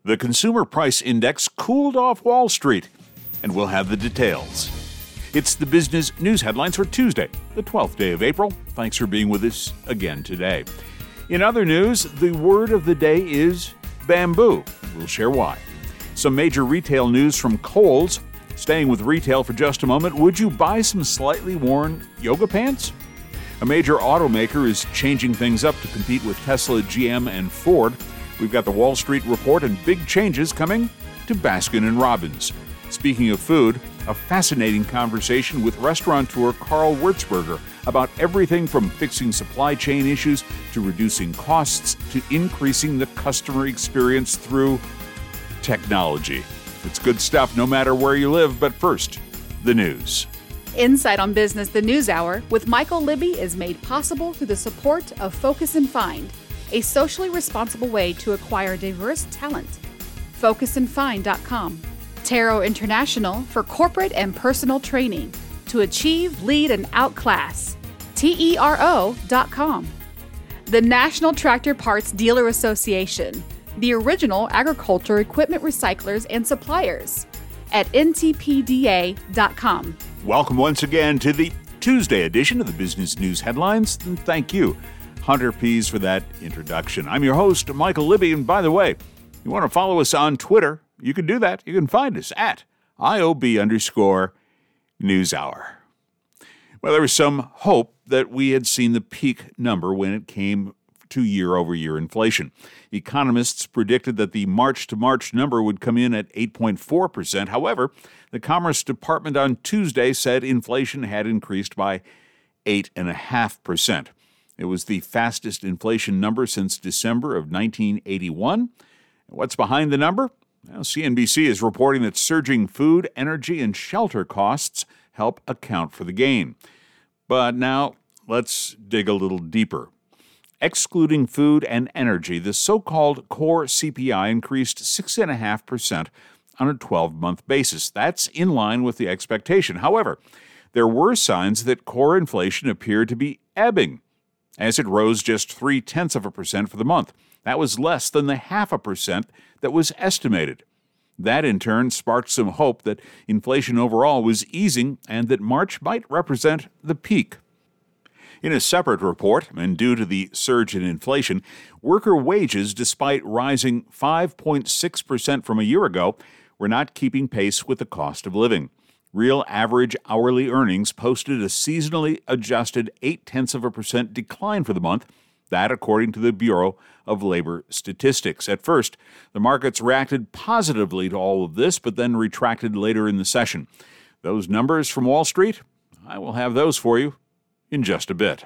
The Consumer Price Index cooled off Wall Street, and we'll have the details. It's the business news headlines for Tuesday, the 12th day of April. Thanks for being with us again today. In other news, the word of the day is bamboo. We'll share why. Some major retail news from Kohl's. Staying with retail for just a moment, would you buy some slightly worn yoga pants? A major automaker is changing things up to compete with Tesla, GM, and Ford. We've got the Wall Street Report and big changes coming to Baskin & Robbins. Speaking of food, a fascinating conversation with restaurateur Carl Wurzberger about everything from fixing supply chain issues to reducing costs to increasing the customer experience through technology. It's good stuff no matter where you live, but first, the news. Insight on Business, the News Hour, with Michael Libby is made possible through the support of Focus and Find, a socially responsible way to acquire diverse talent. FocusandFind.com. Tarot International for corporate and personal training to achieve, lead, and outclass. TERO.com. The National Tractor Parts Dealer Association, the original agriculture equipment recyclers and suppliers, at ntpda.com. Welcome once again to the Tuesday edition of the Business News Headlines, and thank you, Hunter Pease, for that introduction. I'm your host, Michael Libby, and by the way, you want to follow us on Twitter, you can do that. You can find us at IOB_NewsHour. Well, there was some hope that we had seen the peak number when it came to year-over-year inflation. Economists predicted that the March-to-March number would come in at 8.4%. However, the Commerce Department on Tuesday said inflation had increased by 8.5%. It was the fastest inflation number since December of 1981. What's behind the number? Well, CNBC is reporting that surging food, energy, and shelter costs help account for the gain. But now, let's dig a little deeper. Excluding food and energy, the so-called core CPI increased 6.5% on a 12-month basis. That's in line with the expectation. However, there were signs that core inflation appeared to be ebbing, as it rose just 0.3% for the month. That was less than the 0.5% that was estimated. That, in turn, sparked some hope that inflation overall was easing and that March might represent the peak. In a separate report, and due to the surge in inflation, worker wages, despite rising 5.6% from a year ago, were not keeping pace with the cost of living. Real average hourly earnings posted a seasonally adjusted 0.8% decline for the month, that according to the Bureau of Labor Statistics. At first, the markets reacted positively to all of this, but then retracted later in the session. Those numbers from Wall Street, I will have those for you in just a bit.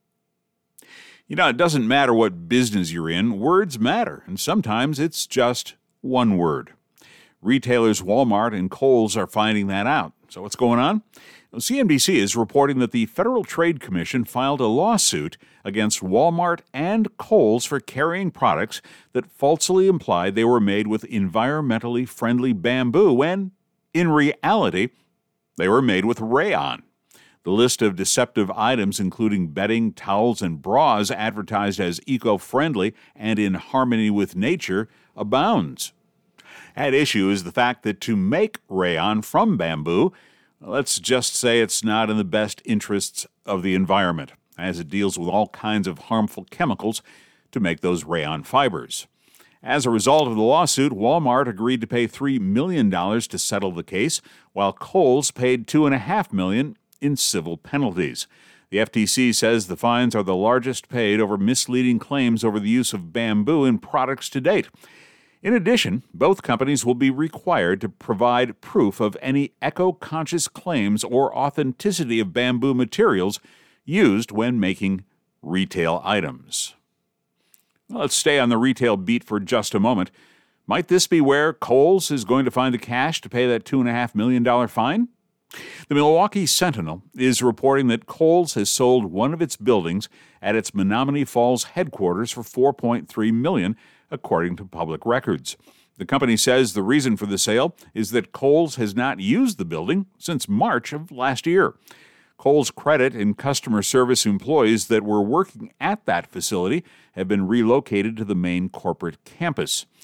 You know, it doesn't matter what business you're in, words matter, and sometimes it's just one word. Retailers Walmart and Kohl's are finding that out. So what's going on? Well, CNBC is reporting that the Federal Trade Commission filed a lawsuit against Walmart and Kohl's for carrying products that falsely implied they were made with environmentally friendly bamboo when, in reality, they were made with rayon. The list of deceptive items, including bedding, towels, and bras advertised as eco-friendly and in harmony with nature, abounds. At issue is the fact that to make rayon from bamboo, let's just say it's not in the best interests of the environment, as it deals with all kinds of harmful chemicals to make those rayon fibers. As a result of the lawsuit, Walmart agreed to pay $3 million to settle the case, while Kohl's paid $2.5 million in civil penalties. The FTC says the fines are the largest paid over misleading claims over the use of bamboo in products to date. In addition, both companies will be required to provide proof of any eco-conscious claims or authenticity of bamboo materials used when making retail items. Well, let's stay on the retail beat for just a moment. Might this be where Kohl's is going to find the cash to pay that $2.5 million fine? The Milwaukee Sentinel is reporting that Kohl's has sold one of its buildings at its Menomonee Falls headquarters for $4.3 million, according to public records. The company says the reason for the sale is that Kohl's has not used the building since March of last year. Kohl's credit and customer service employees that were working at that facility have been relocated to the main corporate campus.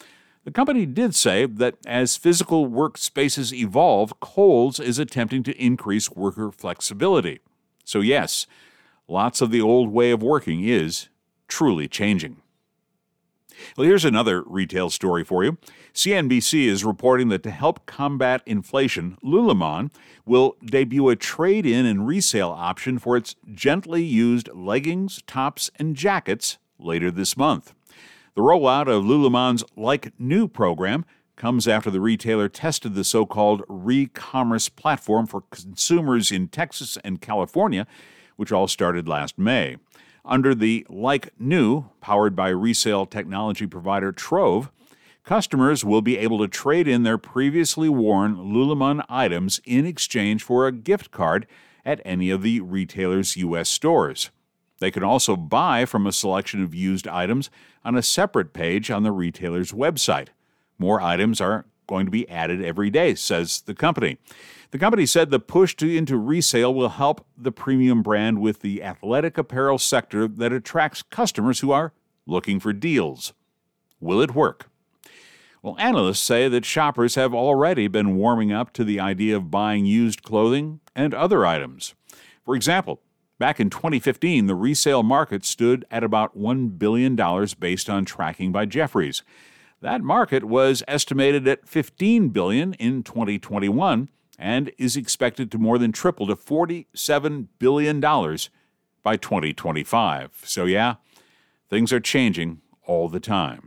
The company did say that as physical workspaces evolve, Kohl's is attempting to increase worker flexibility. So yes, lots of the old way of working is truly changing. Well, here's another retail story for you. CNBC is reporting that to help combat inflation, Lululemon will debut a trade-in and resale option for its gently used leggings, tops, and jackets later this month. The rollout of Lululemon's Like New program comes after the retailer tested the so-called re-commerce platform for consumers in Texas and California, which all started last May. Under the Like New, powered by resale technology provider Trove, customers will be able to trade in their previously worn Lululemon items in exchange for a gift card at any of the retailer's U.S. stores. They can also buy from a selection of used items on a separate page on the retailer's website. More items are going to be added every day, says the company. The company said the push into resale will help the premium brand with the athletic apparel sector that attracts customers who are looking for deals. Will it work? Well, analysts say that shoppers have already been warming up to the idea of buying used clothing and other items. For example, back in 2015, the resale market stood at about $1 billion based on tracking by Jefferies. That market was estimated at $15 billion in 2021 and is expected to more than triple to $47 billion by 2025. So yeah, things are changing all the time.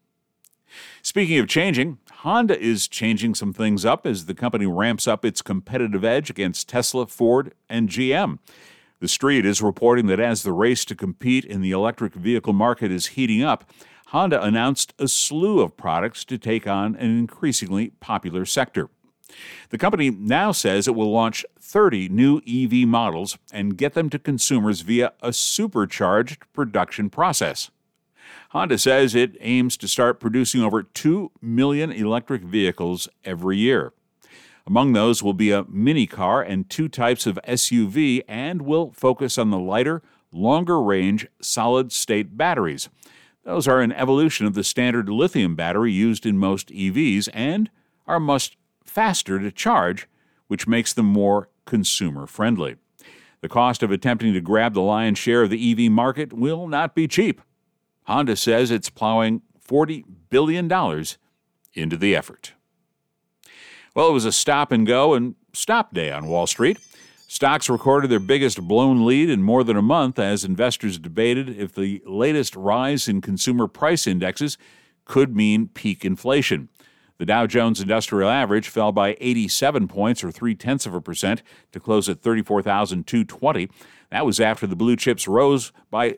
Speaking of changing, Honda is changing some things up as the company ramps up its competitive edge against Tesla, Ford, and GM. The Street is reporting that as the race to compete in the electric vehicle market is heating up, Honda announced a slew of products to take on an increasingly popular sector. The company now says it will launch 30 new EV models and get them to consumers via a supercharged production process. Honda says it aims to start producing over 2 million electric vehicles every year. Among those will be a mini car and 2 types of SUV and will focus on the lighter, longer-range solid-state batteries. Those are an evolution of the standard lithium battery used in most EVs and are much faster to charge, which makes them more consumer-friendly. The cost of attempting to grab the lion's share of the EV market will not be cheap. Honda says it's plowing $40 billion into the effort. Well, it was a stop-and-go and stop day on Wall Street. Stocks recorded their biggest blown lead in more than a month as investors debated if the latest rise in consumer price indexes could mean peak inflation. The Dow Jones Industrial Average fell by 87 points, or 0.3%, to close at 34,220. That was after the blue chips rose by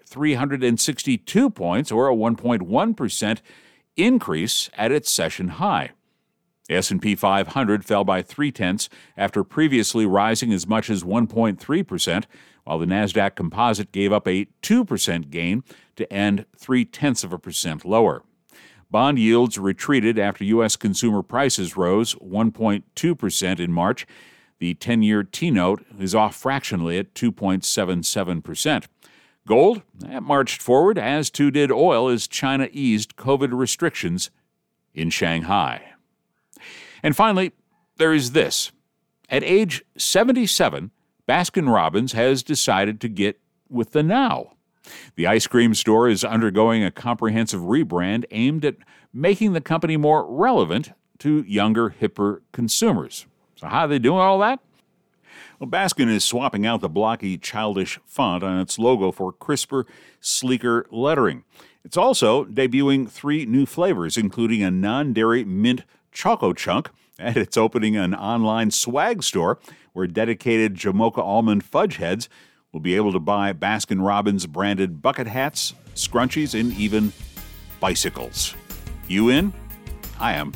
362 points, or a 1.1% increase at its session high. The S&P 500 fell by 0.3 after previously rising as much as 1.3%, while the Nasdaq Composite gave up a 2% gain to end 0.3% lower. Bond yields retreated after U.S. consumer prices rose 1.2% in March. The 10-year T-note is off fractionally at 2.77%. Gold marched forward, as too did oil, as China eased COVID restrictions in Shanghai. And finally, there is this. At age 77, Baskin-Robbins has decided to get with the now. The ice cream store is undergoing a comprehensive rebrand aimed at making the company more relevant to younger, hipper consumers. So how are they doing all that? Well, Baskin is swapping out the blocky, childish font on its logo for crisper, sleeker lettering. It's also debuting 3 new flavors, including a non-dairy mint Choco Chunk, and it's opening an online swag store where dedicated Jamocha almond fudge heads will be able to buy Baskin-Robbins branded bucket hats, scrunchies, and even bicycles. You in? I am.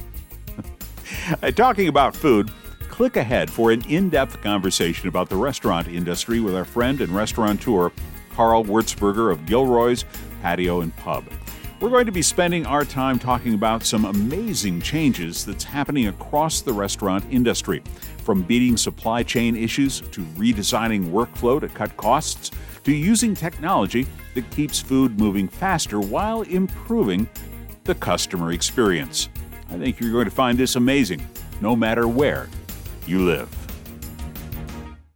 Talking about food, click ahead for an in-depth conversation about the restaurant industry with our friend and restaurateur, Carl Wurzberger of Gilroy's Patio and Pub. We're going to be spending our time talking about some amazing changes that's happening across the restaurant industry, from beating supply chain issues to redesigning workflow to cut costs, to using technology that keeps food moving faster while improving the customer experience. I think you're going to find this amazing, no matter where you live.